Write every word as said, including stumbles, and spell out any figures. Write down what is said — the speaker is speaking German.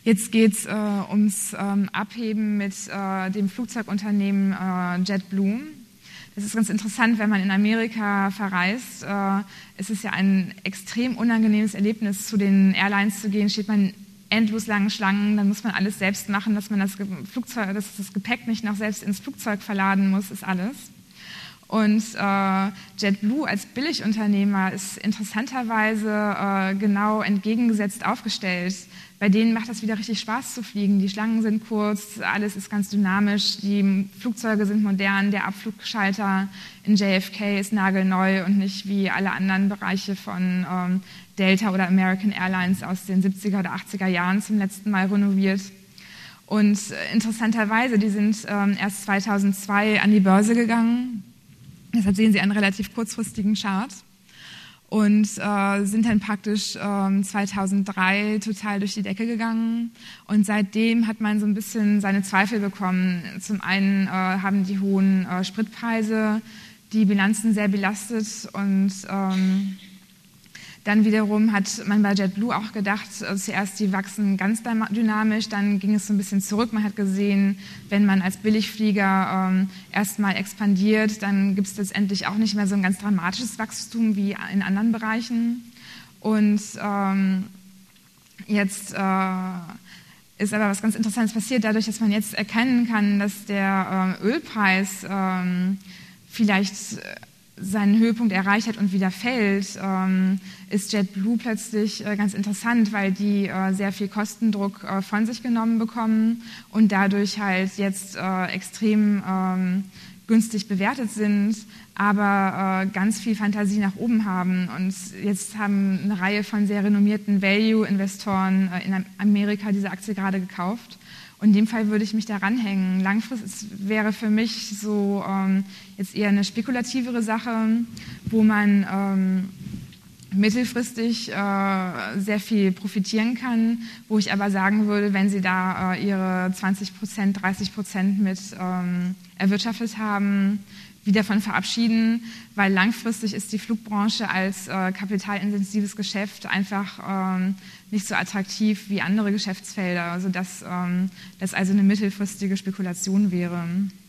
Jetzt geht es äh, ums ähm, Abheben mit äh, dem Flugzeugunternehmen äh, JetBlue. Das ist ganz interessant, wenn man in Amerika verreist. Äh, es ist ja ein extrem unangenehmes Erlebnis, zu den Airlines zu gehen. Steht man endlos langen Schlangen, dann muss man alles selbst machen, dass man das Flugzeug, dass das Gepäck nicht noch selbst ins Flugzeug verladen muss, ist alles. Und äh, JetBlue als Billigunternehmer ist interessanterweise äh, genau entgegengesetzt aufgestellt. Bei denen macht das wieder richtig Spaß zu fliegen. Die Schlangen sind kurz, alles ist ganz dynamisch, die Flugzeuge sind modern, der Abflugschalter in J F K ist nagelneu und nicht wie alle anderen Bereiche von ähm, Delta oder American Airlines aus den siebziger oder achtziger Jahren zum letzten Mal renoviert. Und äh, interessanterweise, die sind ähm, erst zweitausendzwei an die Börse gegangen. Deshalb sehen Sie einen relativ kurzfristigen Chart und äh, sind dann praktisch äh, zweitausenddrei total durch die Decke gegangen. Und seitdem hat man so ein bisschen seine Zweifel bekommen. Zum einen äh, haben die hohen äh, Spritpreise die Bilanzen sehr belastet und ähm, dann wiederum hat man bei JetBlue auch gedacht, also zuerst die wachsen ganz dynamisch, dann ging es so ein bisschen zurück. Man hat gesehen, wenn man als Billigflieger ähm, erstmal expandiert, dann gibt es letztendlich auch nicht mehr so ein ganz dramatisches Wachstum wie in anderen Bereichen. Und ähm, jetzt äh, ist aber was ganz Interessantes passiert, dadurch, dass man jetzt erkennen kann, dass der äh, Ölpreis äh, vielleicht seinen Höhepunkt erreicht hat und wieder fällt, ähm, ist JetBlue plötzlich äh, ganz interessant, weil die äh, sehr viel Kostendruck äh, von sich genommen bekommen und dadurch halt jetzt äh, extrem ähm, günstig bewertet sind, aber äh, ganz viel Fantasie nach oben haben. Und jetzt haben eine Reihe von sehr renommierten Value-Investoren äh, in Amerika diese Aktie gerade gekauft. Und in dem Fall würde ich mich da ranhängen. Langfristig wäre für mich so ähm, jetzt eher eine spekulativere Sache, wo man ähm, mittelfristig äh, sehr viel profitieren kann, wo ich aber sagen würde, wenn Sie da äh, Ihre zwanzig Prozent, dreißig Prozent mit ähm, erwirtschaftet haben, wieder von verabschieden, weil langfristig ist die Flugbranche als äh, kapitalintensives Geschäft einfach ähm, nicht so attraktiv wie andere Geschäftsfelder, sodass ähm, das also eine mittelfristige Spekulation wäre.